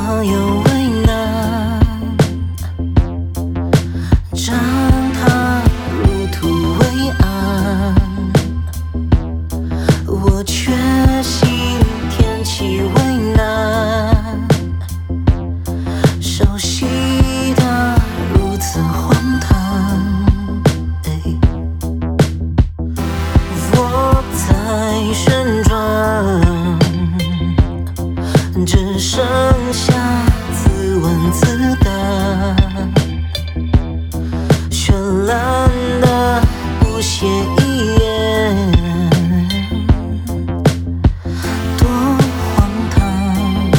他有为难，将他入土为安。我却嫌天气为难，熟悉的如此荒唐。我在旋转，只剩下自问自答，绚烂的不屑一言，多荒唐。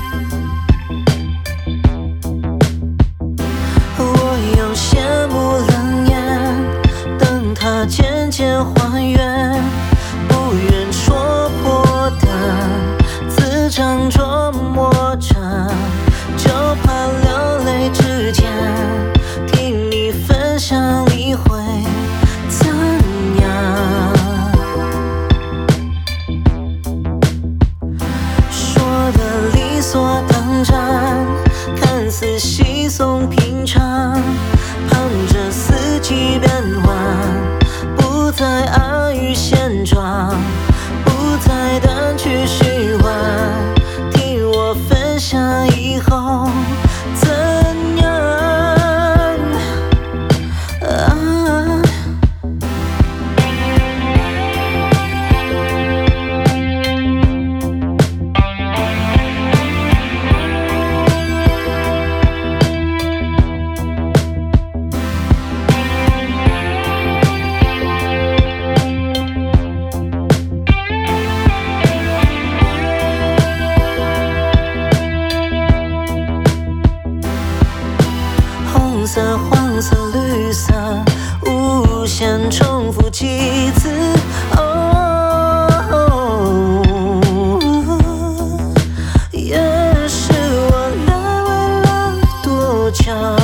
我有些不冷眼，等它渐渐还原，不愿戳破的自掌琢磨着，就怕流泪之间听你分享你会怎样。说的理所当然，看似稀松平常，盼着四季变换，不再安于现状，不再单曲循环。听我分享以后怎样？红色、黄色、绿色，无限重复几次。也是我来为了多久？